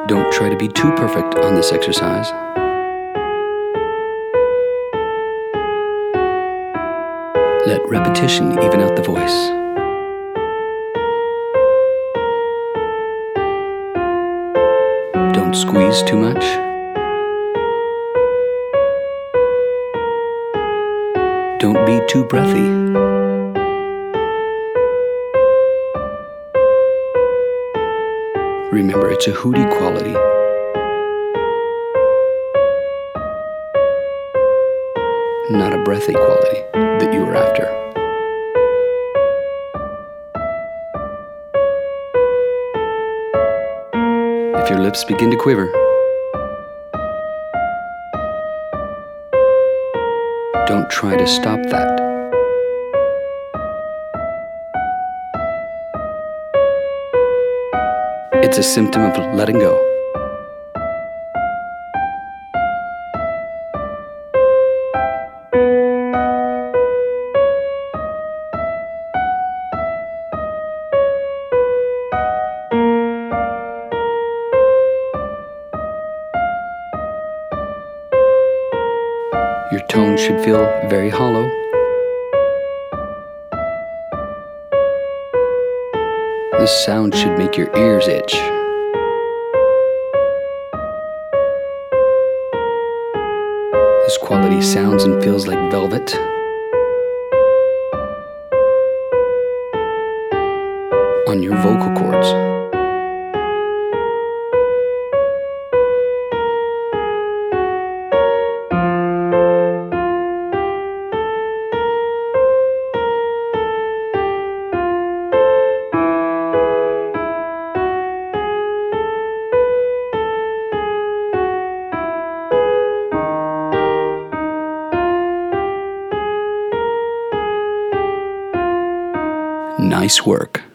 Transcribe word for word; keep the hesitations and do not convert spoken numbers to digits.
Don't try to be too perfect on this exercise. Let repetition even out the voice. Don't squeeze too much. Don't be too breathy. Remember, it's a hooty quality. Not a breathy quality that you are after. If your lips begin to quiver, don't try to stop that. It's a symptom of letting go. Your tone should feel very hollow. This sound should make your ears itch. This quality sounds and feels like velvet. On your vocal cords. Nice work.